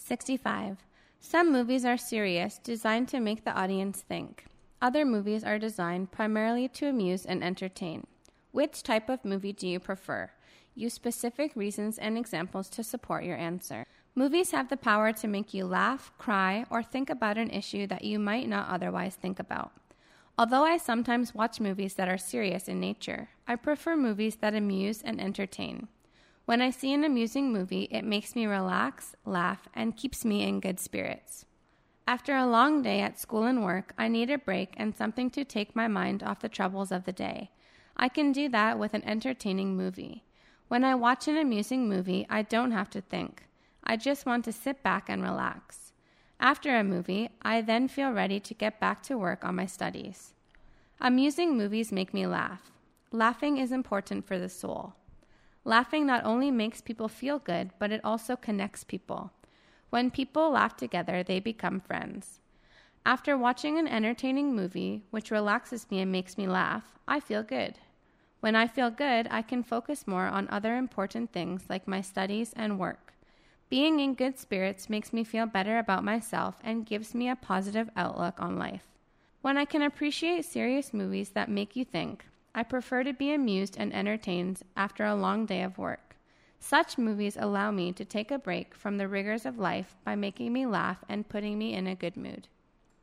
65. Some movies are serious, designed to make the audience think. Other movies are designed primarily to amuse and entertain. Which type of movie do you prefer? Use specific reasons and examples to support your answer. Movies have the power to make you laugh, cry, or think about an issue that you might not otherwise think about. Although I sometimes watch movies that are serious in nature, I prefer movies that amuse and entertain. When I see an amusing movie, it makes me relax, laugh, and keeps me in good spirits. After a long day at school and work, I need a break and something to take my mind off the troubles of the day. I can do that with an entertaining movie. When I watch an amusing movie, I don't have to think. I just want to sit back and relax. After a movie, I then feel ready to get back to work on my studies. Amusing movies make me laugh. Laughing is important for the soul. Laughing not only makes people feel good, but it also connects people. When people laugh together, they become friends. After watching an entertaining movie, which relaxes me and makes me laugh, I feel good. When I feel good, I can focus more on other important things like my studies and work. Being in good spirits makes me feel better about myself and gives me a positive outlook on life. When I can appreciate serious movies that make you think, I prefer to be amused and entertained after a long day of work. Such movies allow me to take a break from the rigors of life by making me laugh and putting me in a good mood.